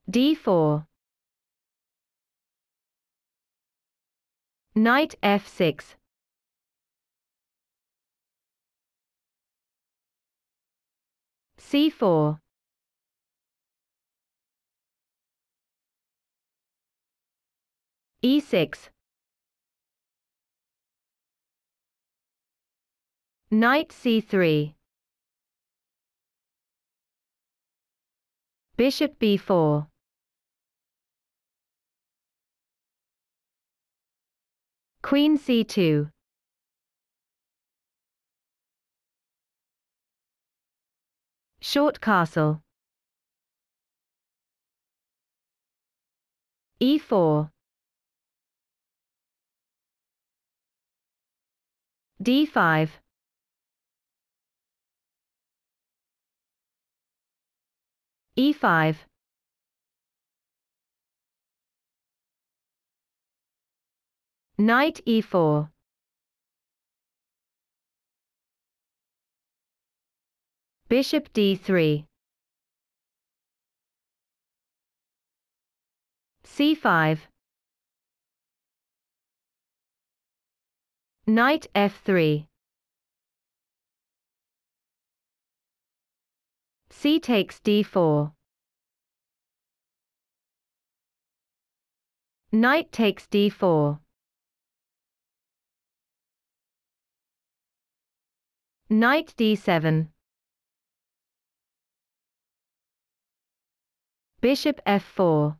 d4. Knight f6. c4. e6. Knight c3. Bishop b4. Queen c2. Short castle. e4. d5. e5. Knight e4. Bishop d3. c5. Knight f3. C takes d4. Knight takes d4. Knight d7. Bishop f4.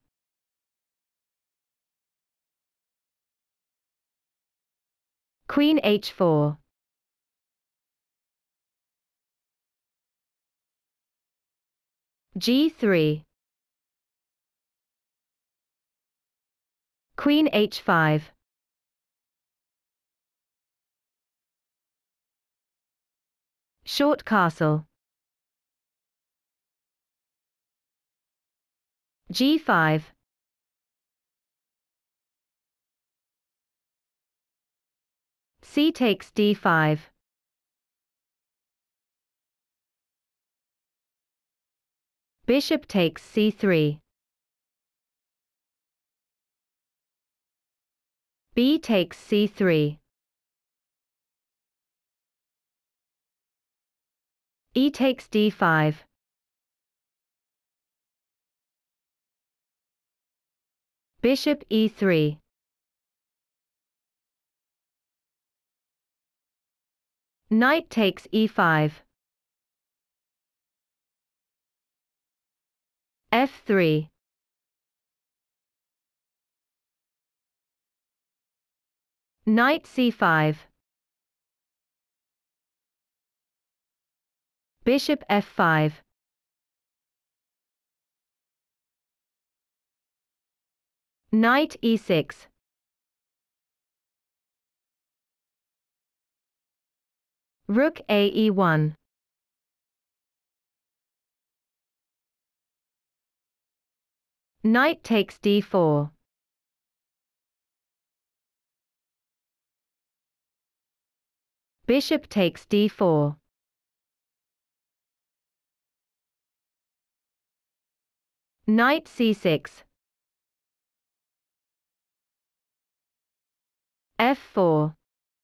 Queen h4. g3. Queen h5. Short castle. g5. C takes d5. Bishop takes c3. B takes c3. E takes d5. Bishop e3. Knight takes e5. f3. Knight c5. Bishop f5. Knight e6. Rook a e1. Knight takes d4. Bishop takes d4. Knight c6. f4.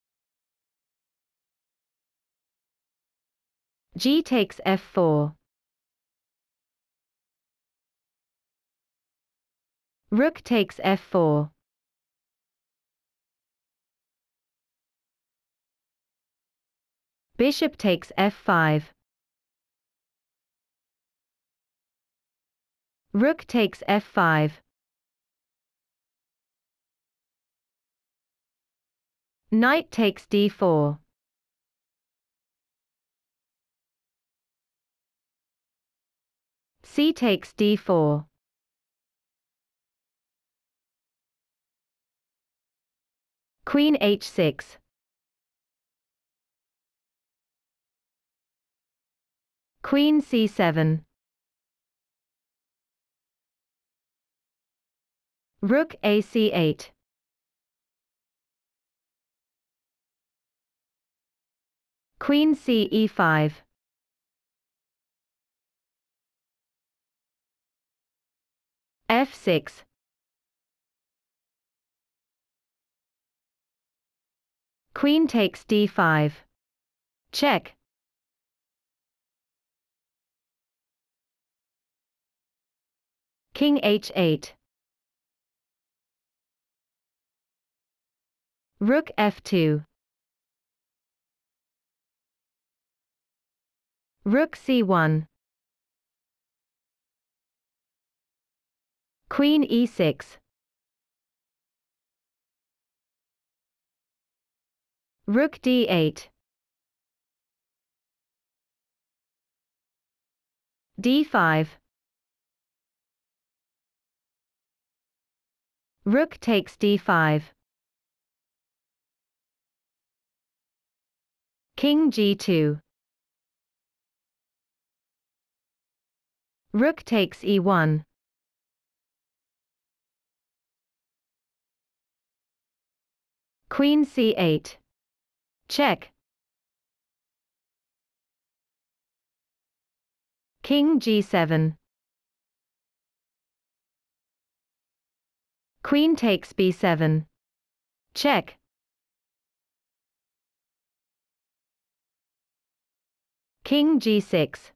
G takes f4. Rook takes f4. Bishop takes f5. Rook takes f5. Knight takes d4. C takes d4. Queen h6. Queen c7. Rook a c8. Queen c e5. f6. Queen takes d5. Check. King h8. Rook f2. Rook c1. Queen e6. Rook d8. d5. Rook takes d5. King g2. Rook takes e1. Queen c8. Check. King g7. Queen takes b7. Check. King g6.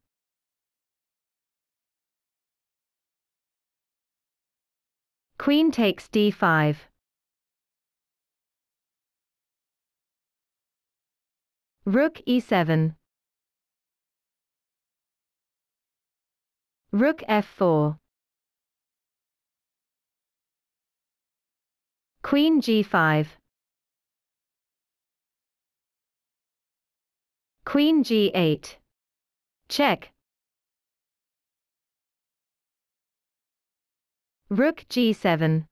Queen takes d5. Rook e7. Rook f4. Queen g5. Queen g8. Check. Rook g7.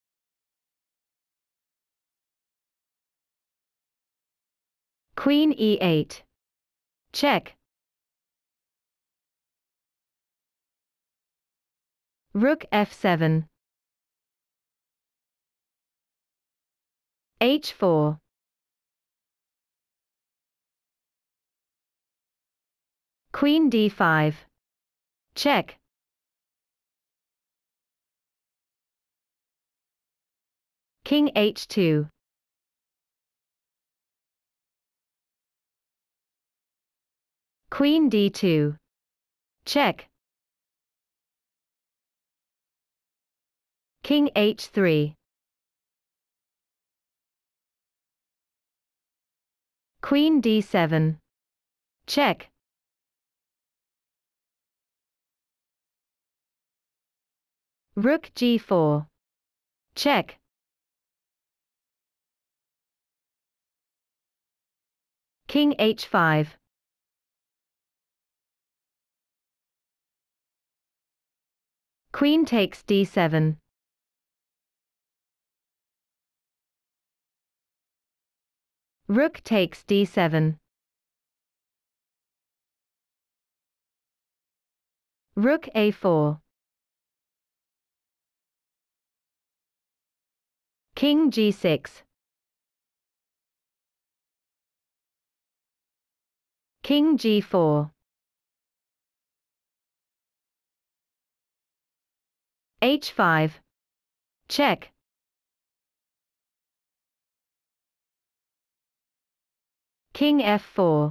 Queen e8. Check. Rook f7. h4. Queen d5. Check. King h2. Queen d2. Check. King h3. Queen d7. Check. Rook g4. Check. King h5. Queen takes d7. Rook takes d7. Rook a4. King g6. King g4. h5. Check. King f4.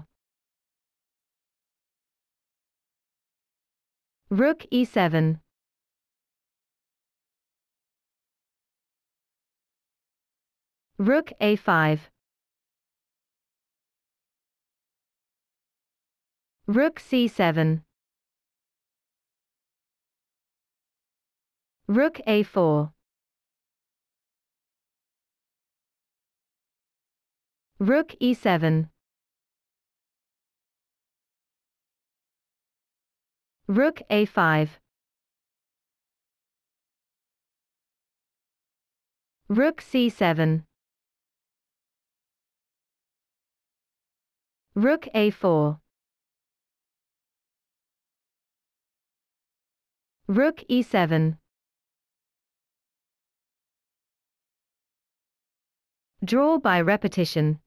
Rook e7. Rook a5. Rook c7. Rook a4. Rook e7. Rook a5. Rook c7. Rook a4. Rook e7. Draw by repetition.